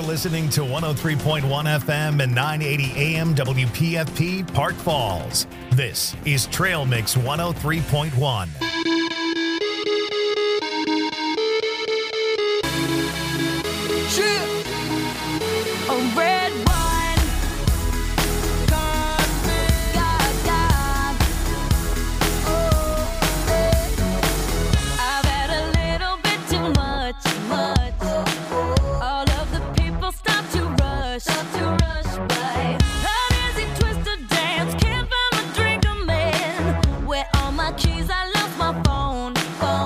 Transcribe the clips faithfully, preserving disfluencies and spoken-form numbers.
listening to one oh three point one F M and nine eighty A M W P F P Park Falls. This is Trail Mix one oh three point one. A red wine. God, God. Oh, I've had a little bit too much, much. All of the people stop to rush, stop to rush by. An easy twist to dance, can't find my drink, I'm in. Where all my keys, I lost my phone, phone.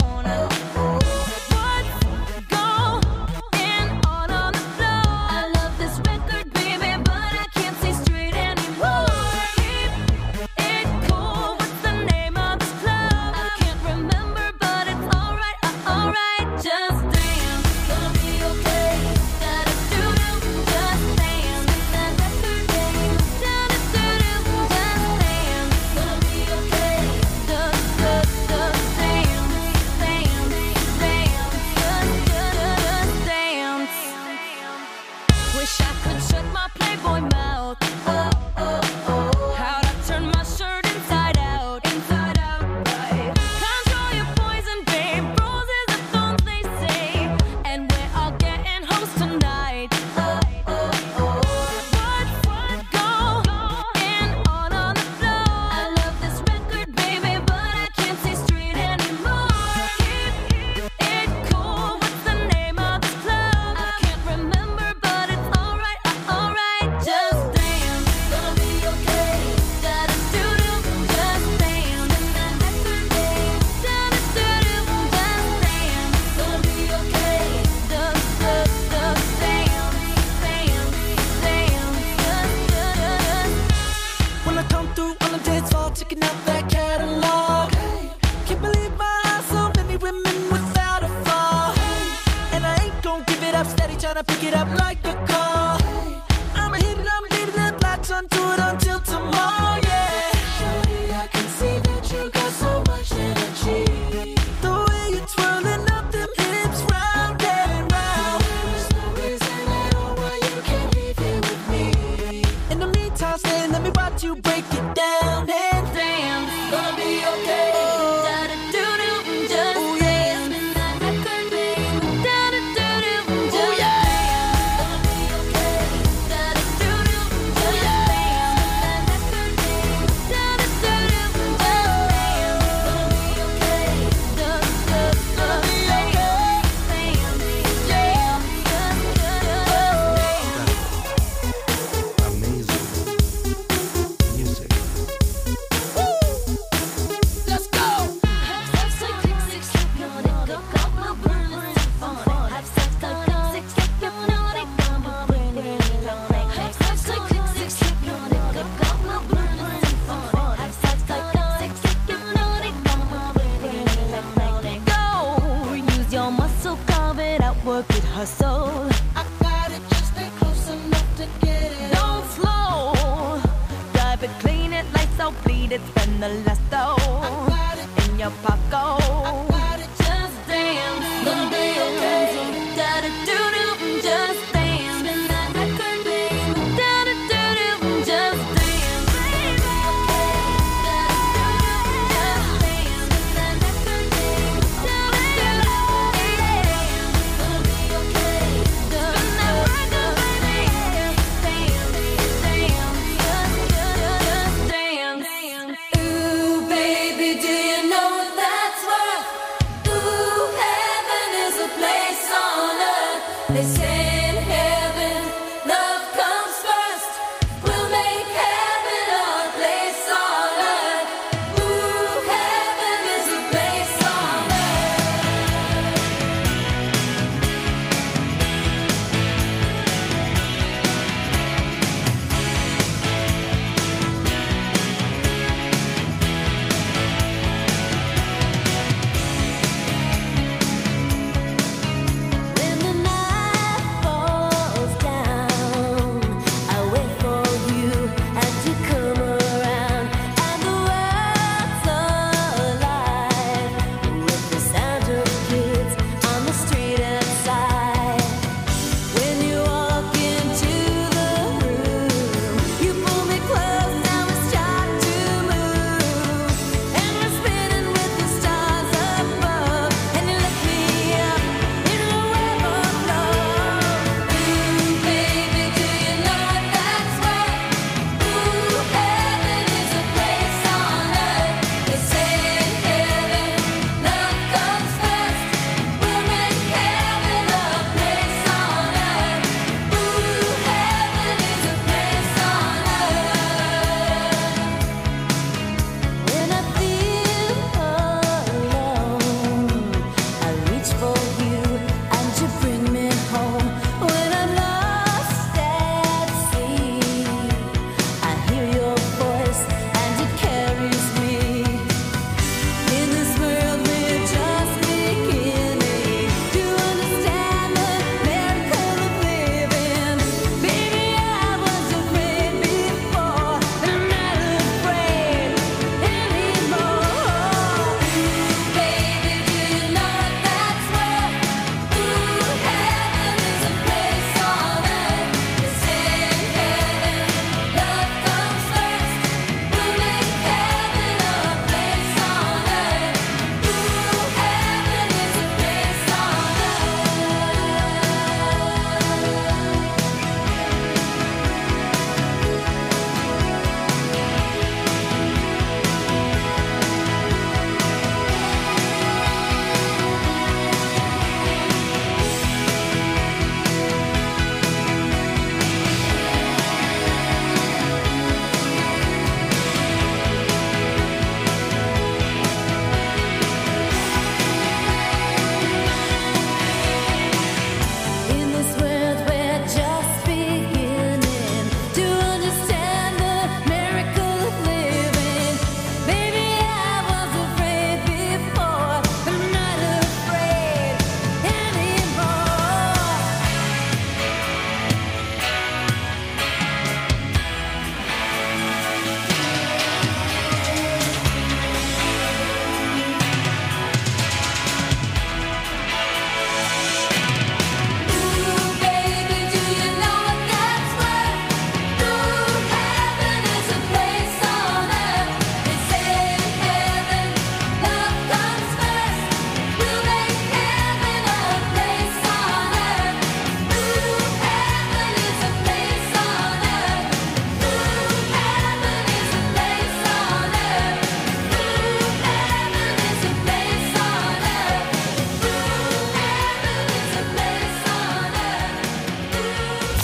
Baby, do you know what that's worth? Ooh, heaven is a place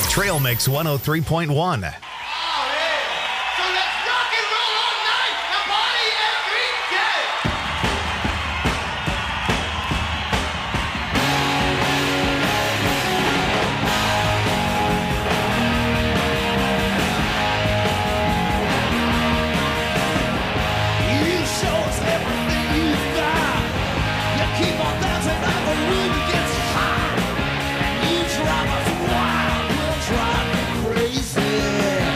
Trail Mix one oh three point one. Drive us wild, we'll drive you crazy.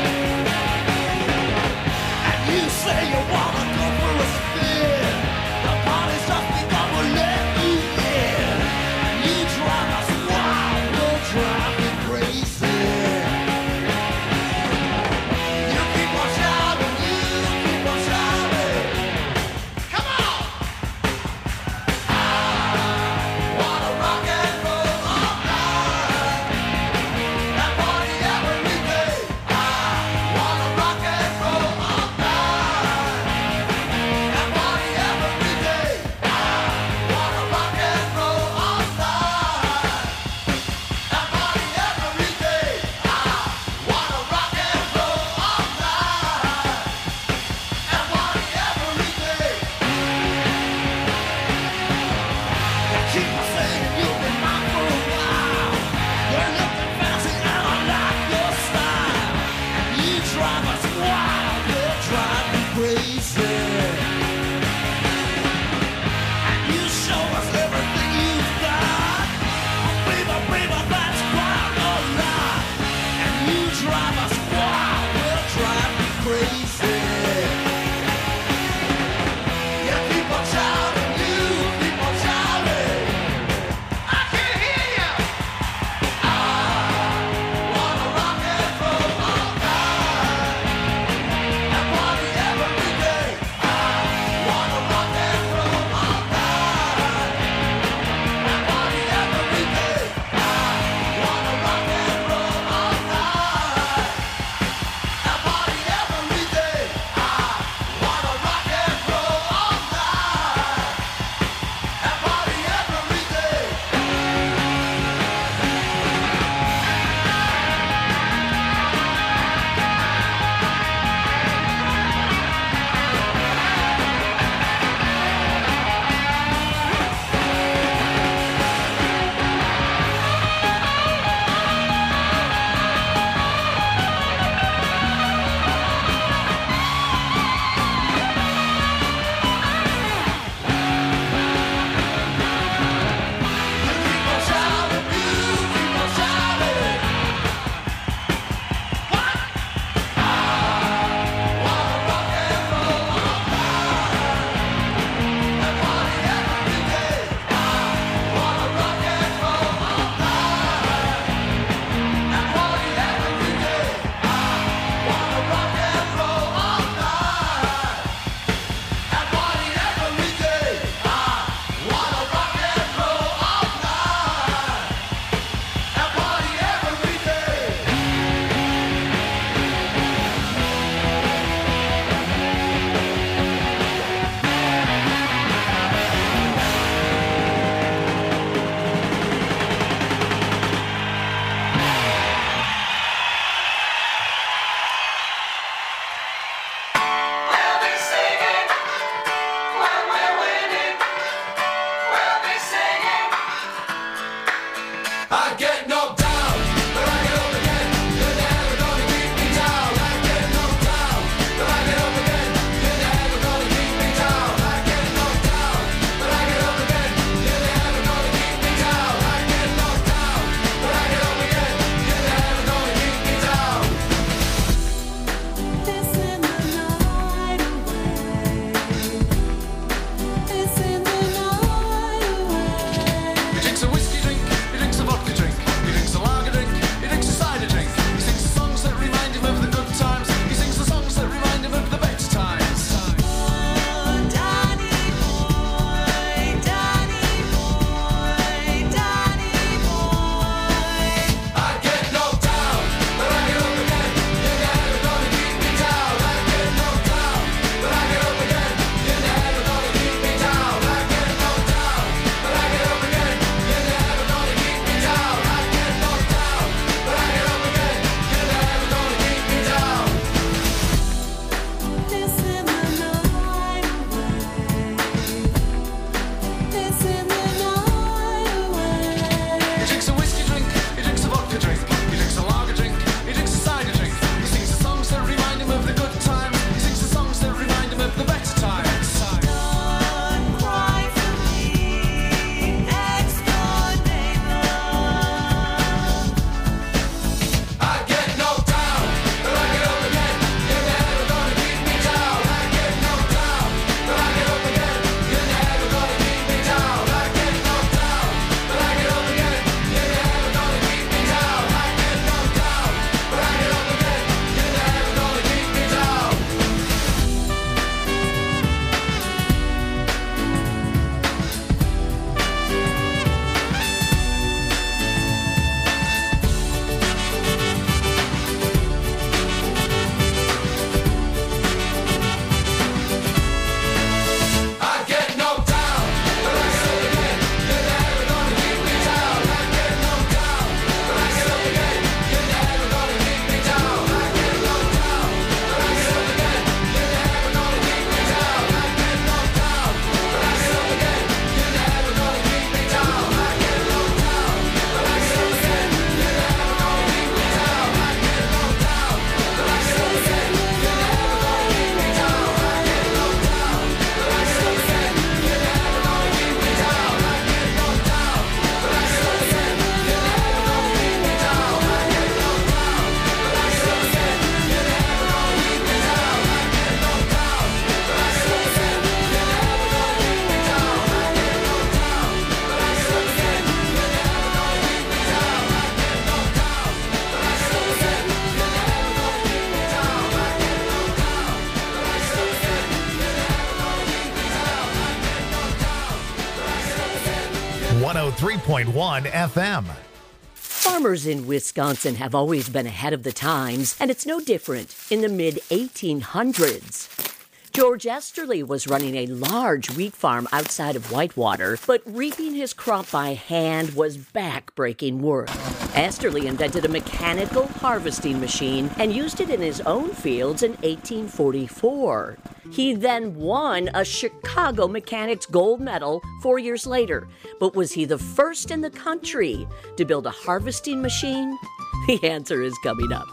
three point one F M. Farmers in Wisconsin have always been ahead of the times, and it's no different in the mid eighteen hundreds. George Esterly was running a large wheat farm outside of Whitewater, but reaping his crop by hand was back-breaking work. Esterly invented a mechanical harvesting machine and used it in his own fields in eighteen forty-four. He then won a Chicago Mechanics Gold Medal four years later. But was he the first in the country to build a harvesting machine? The answer is coming up.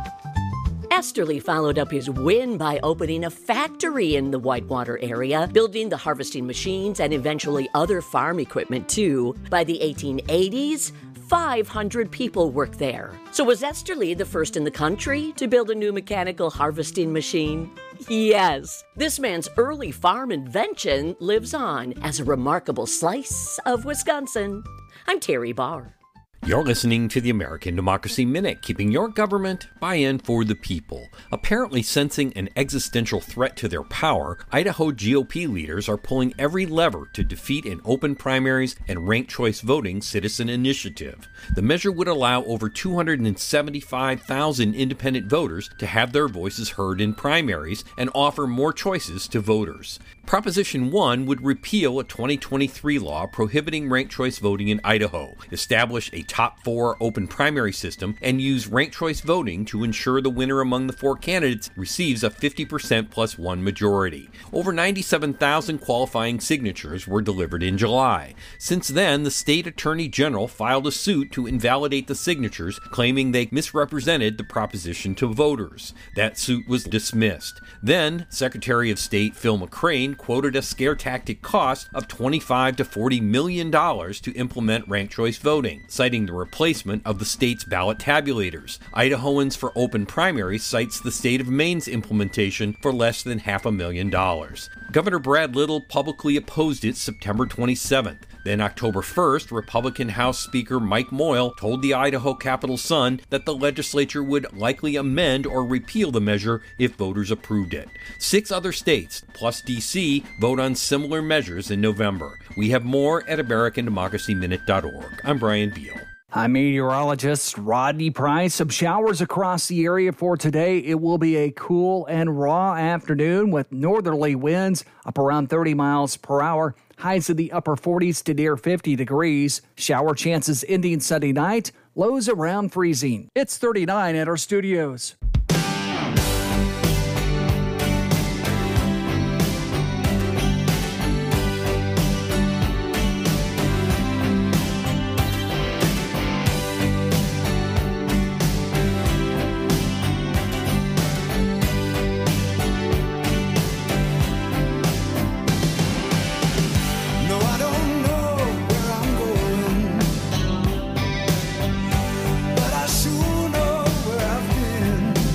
Esterly followed up his win by opening a factory in the Whitewater area, building the harvesting machines and eventually other farm equipment too. By the eighteen eighties, five hundred people worked there. So was Esterly the first in the country to build a new mechanical harvesting machine? Yes. This man's early farm invention lives on as a remarkable slice of Wisconsin. I'm Terry Barr. You're listening to the American Democracy Minute, keeping your government by and for the people. Apparently sensing an existential threat to their power, Idaho G O P leaders are pulling every lever to defeat an open primaries and ranked choice voting citizen initiative. The measure would allow over two hundred seventy-five thousand independent voters to have their voices heard in primaries and offer more choices to voters. Proposition one would repeal a twenty twenty-three law prohibiting ranked choice voting in Idaho, establish a top four open primary system, and use ranked choice voting to ensure the winner among the four candidates receives a fifty percent plus one majority. Over ninety-seven thousand qualifying signatures were delivered in July. Since then, the state attorney general filed a suit to invalidate the signatures, claiming they misrepresented the proposition to voters. That suit was dismissed. Then, Secretary of State Phil McCrane quoted a scare tactic cost of twenty-five to forty million dollars to implement ranked choice voting, citing the replacement of the state's ballot tabulators. Idahoans for Open Primaries cites the state of Maine's implementation for less than half a million dollars. Governor Brad Little publicly opposed it September twenty-seventh. Then October first, Republican House Speaker Mike Moyle told the Idaho Capital Sun that the legislature would likely amend or repeal the measure if voters approved it. Six other states, plus D C, vote on similar measures in November. We have more at American Democracy Minute dot org. I'm Brian Beal. I'm meteorologist Rodney Price. Some showers across the area for today. It will be a cool and raw afternoon with northerly winds up around thirty miles per hour. Highs in the upper forties to near fifty degrees. Shower chances ending Sunday night. Lows around freezing. It's thirty-nine at our studios. But I sure know where I've been.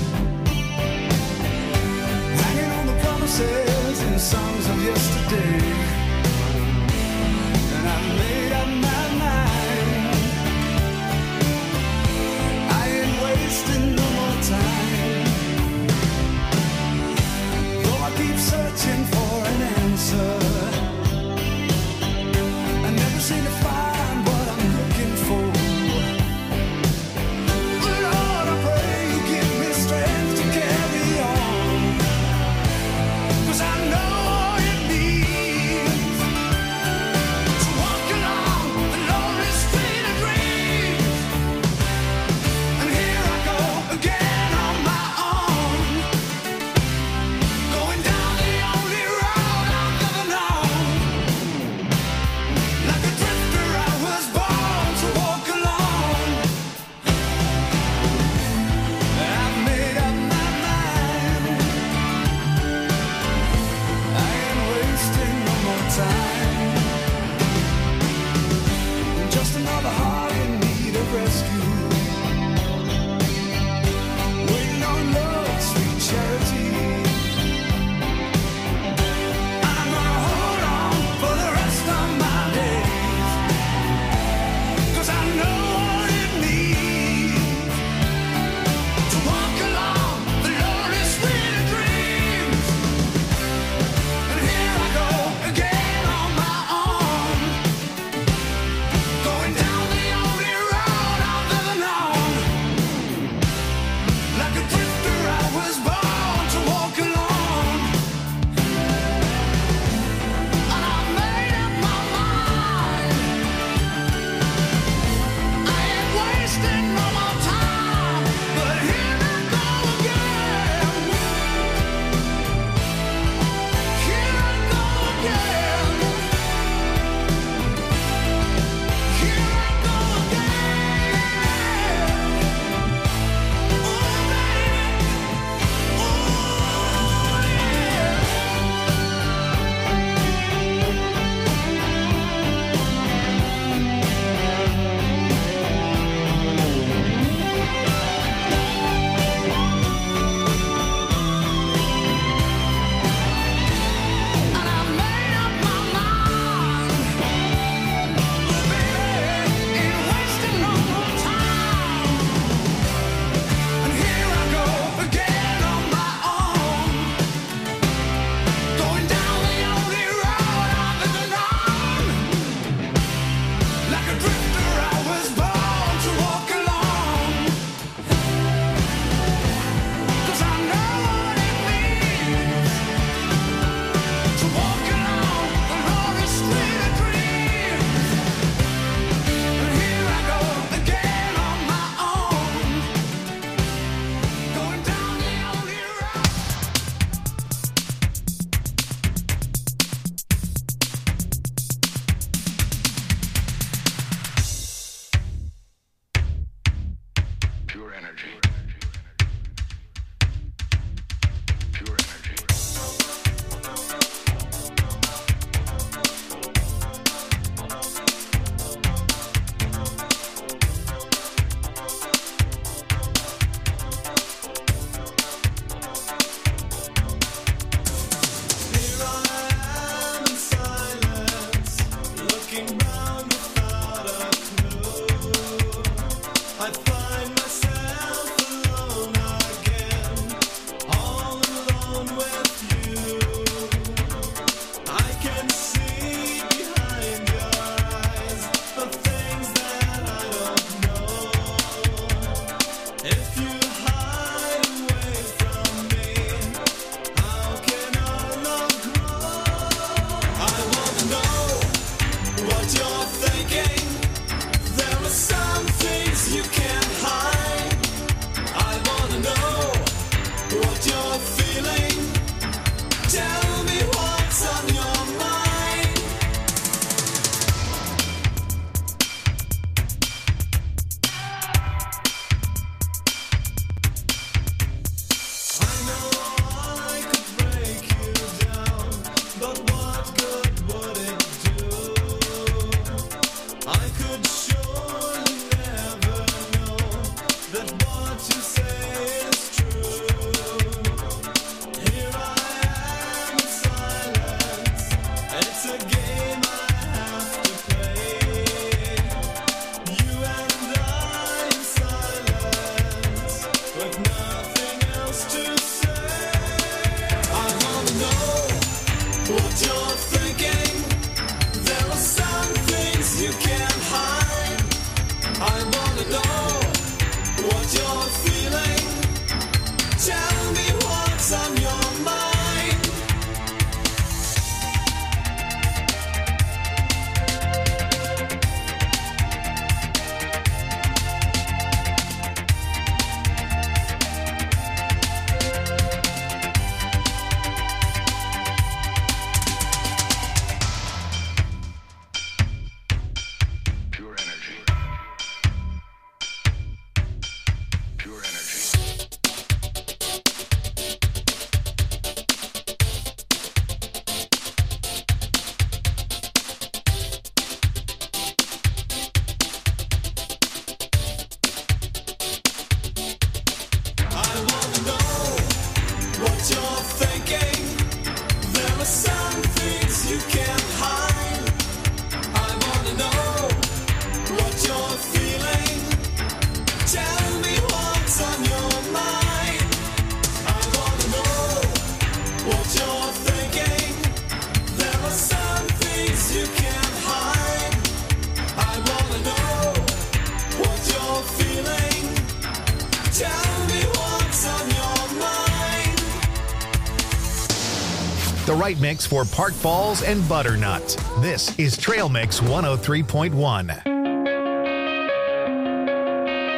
The right mix for Park Falls and Butternut. This is Trail Mix one oh three point one.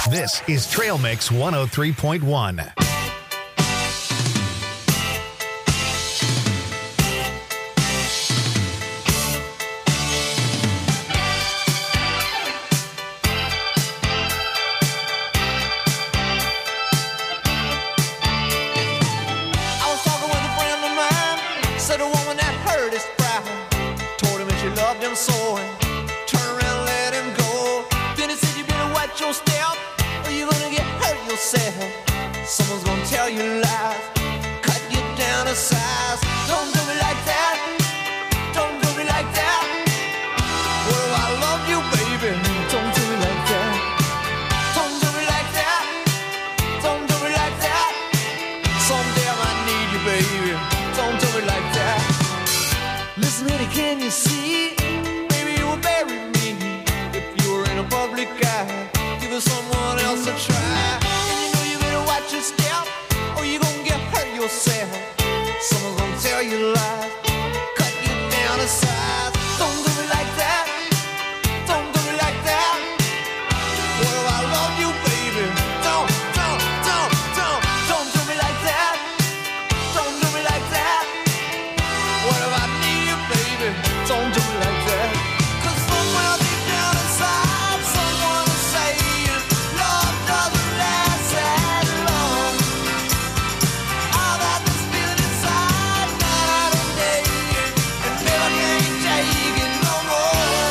This is Trail Mix one oh three point one. Someone's gonna tell you lies, cut you down to size. Don't do me like that, don't do me like that. What if I love you, baby? Don't do me like that. Don't do me like that, don't do me like that. Someday I might need you, baby. Don't do me like that. Listen, honey, can you see? Maybe you will bury me if you were in a public eye. Give it someone else a try. Watch your step, or you gonna get hurt yourself. Someone's gonna tell you lies, cut you down to size. Don't do me like that, don't do me like that. What if I love you, baby? Don't, don't, don't, don't, don't do me like that. Don't do me like that. What if I need you, baby? Don't do me like that. 'Cause somewhere deep down inside, someone is saying love doesn't last that long. All that this feeling inside, night and day, and never can take it no more.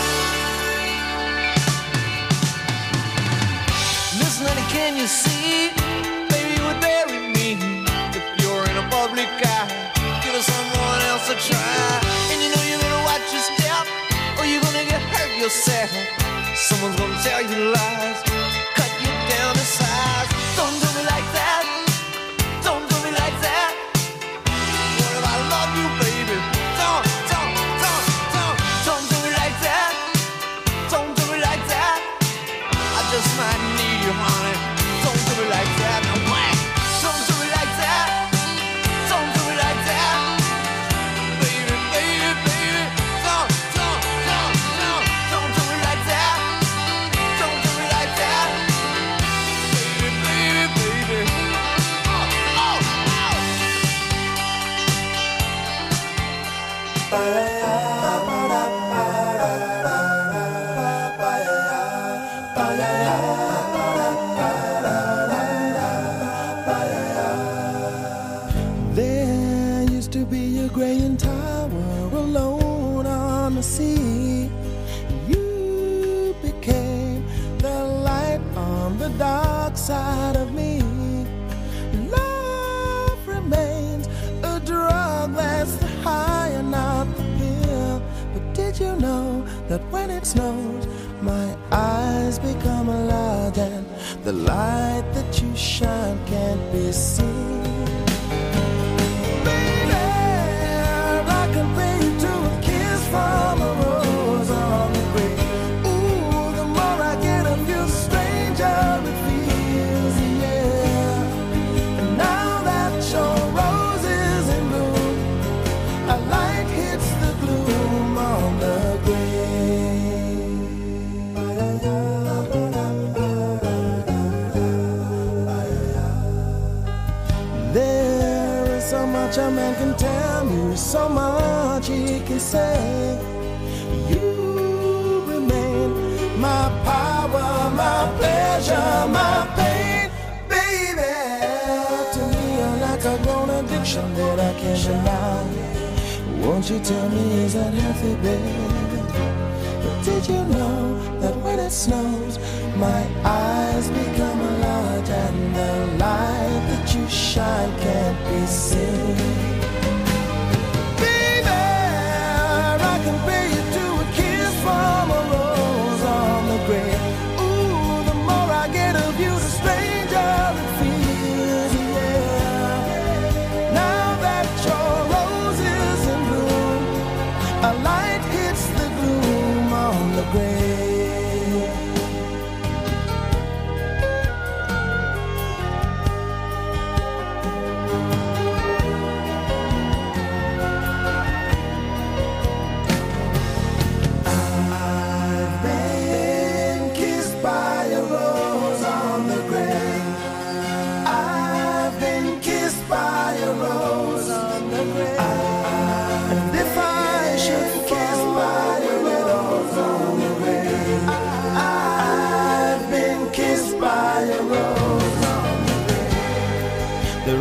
Listen, honey, can you see? Baby, you would bury me if you're in a public eye. Give us someone else a try. And you know you're gonna watch your step, or you're gonna get hurt yourself. Someone's gonna tell you lies, cut you down to size. Don't do me like that, don't do me like that. What if I love you, baby? Don't, don't, don't, don't, don't do me like that. Don't do me like that. I just might need you, honey. Don't do me like that. No way. Don't do me like that. Don't do me like that. Baby, baby, baby. Don't, don't, don't, don't, don't do me like that. Don't do me like that. Baby, baby, baby. Oh, oh, There used to be a graying tower alone on the sea. You became the light on the dark side of me. Love remains a drug that's the high and not the pill. But did you know that when it snows, my eyes become large and the light that you shine can't be seen? I compare you to a kiss from a rose on the grave. Ooh, the more I get of you, the stranger it feels, yeah. And now that your rose is in bloom, a light hits the gloom on the grave. There is so much a man can tell me, so much he can say. You remain my power, my pleasure, my pain, baby. To me, you're like a grown addiction that I can't deny. Won't you tell me, is that healthy, baby? But did you know that when it snows, my eyes become large and the light that you shine can't be seen? Compare you to a kiss from a rose on the grave. Ooh, the more I get of you, the stranger it feels, yeah. Now that your rose is in bloom, a light hits the gloom on the grave.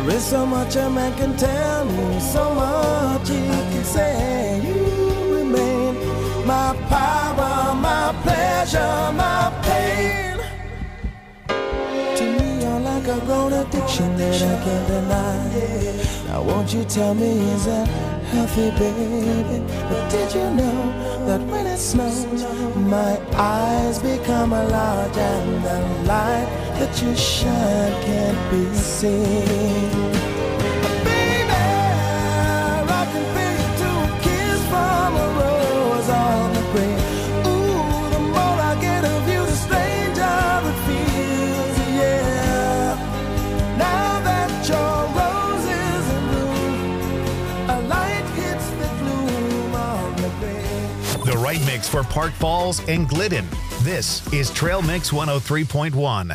There is so much a man can tell me, so much he can say. You remain my power, my pleasure, my pain. To me, you're like a grown addiction that I can't deny. Now won't you tell me, is that healthy, baby? But did you know that when it snows, my eyes become a large and the light that you shine can't be seen? Baby, I can feel you to a kiss from a rose on the grave. Ooh, the more I get of you, the stranger it feels, yeah. Now that your rose is in bloom, a light hits the gloom on the grave. The right mix for Park Falls and Glidden. This is Trail Mix one oh three point one.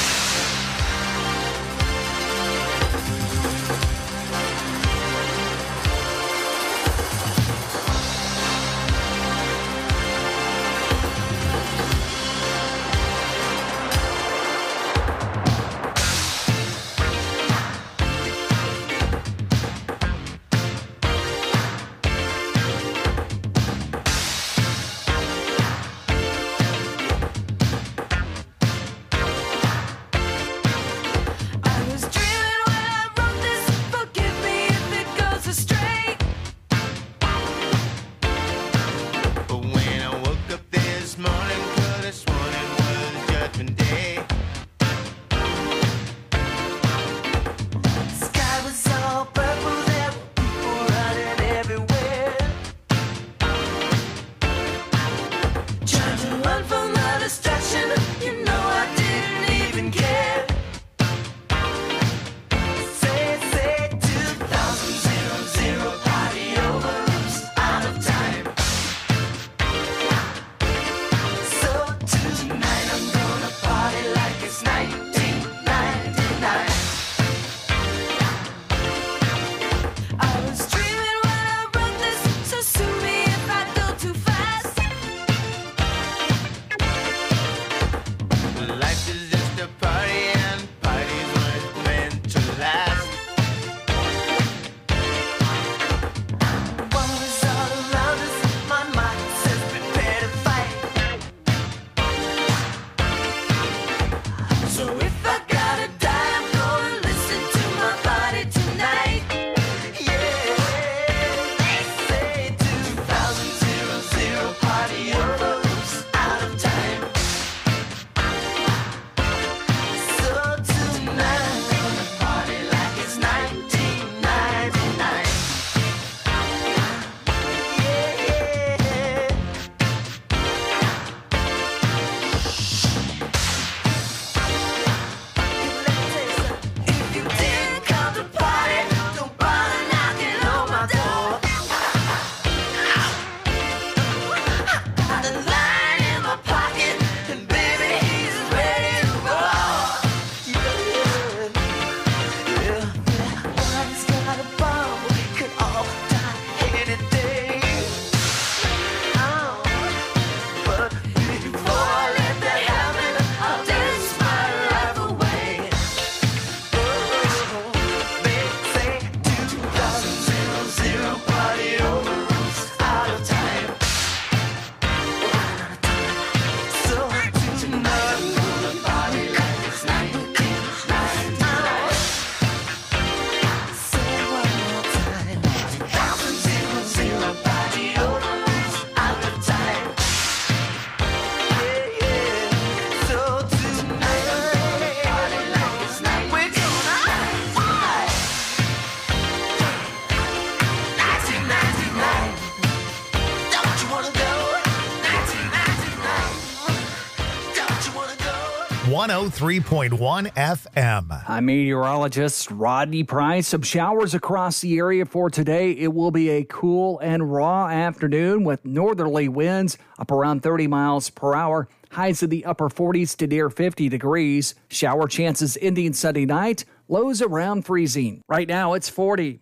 one oh three point one F M. I'm meteorologist Rodney Price. Some showers across the area for today. It will be a cool and raw afternoon with northerly winds up around thirty miles per hour. Highs in the upper forties to near fifty degrees. Shower chances ending Sunday night. Lows around freezing. Right now it's forty.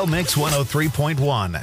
Trail Mix one oh three point one.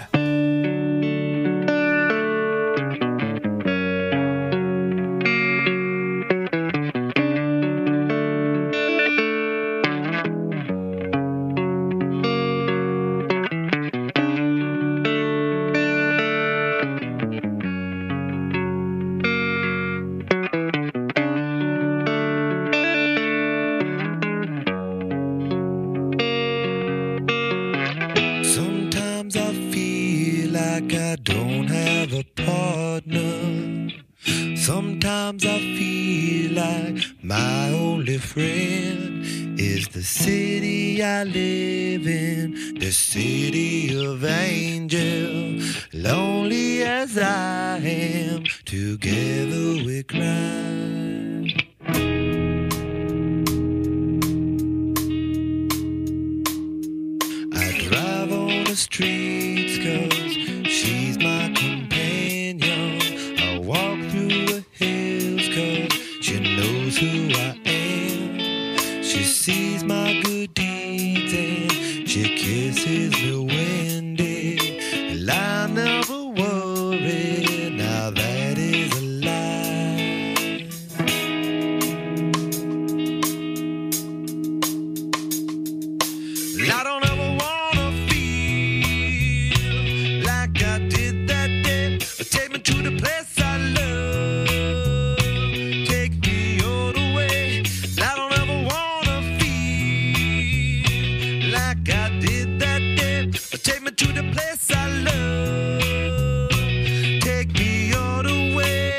Sometimes I feel like I don't have a partner. Sometimes I feel like my only friend is the city I live in, the city of angel. Lonely as I am, together we cry. I drive on the streets 'cause she's my companion. I walk through the hills 'cause she knows who I am. She sees my good deeds and she kisses me windy. And I never worry, now that is a lie. I don't ever wanna feel like I did that day. Take me to the place I love. Take me all the way. I don't ever wanna feel like I did that day. Take me to the place I love. Take me all the way.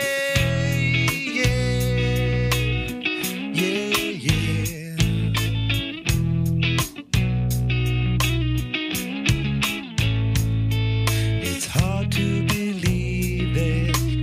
Yeah, yeah, yeah. It's hard to believe that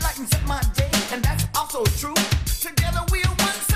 brightens up my day, and that's also true. Together we are one.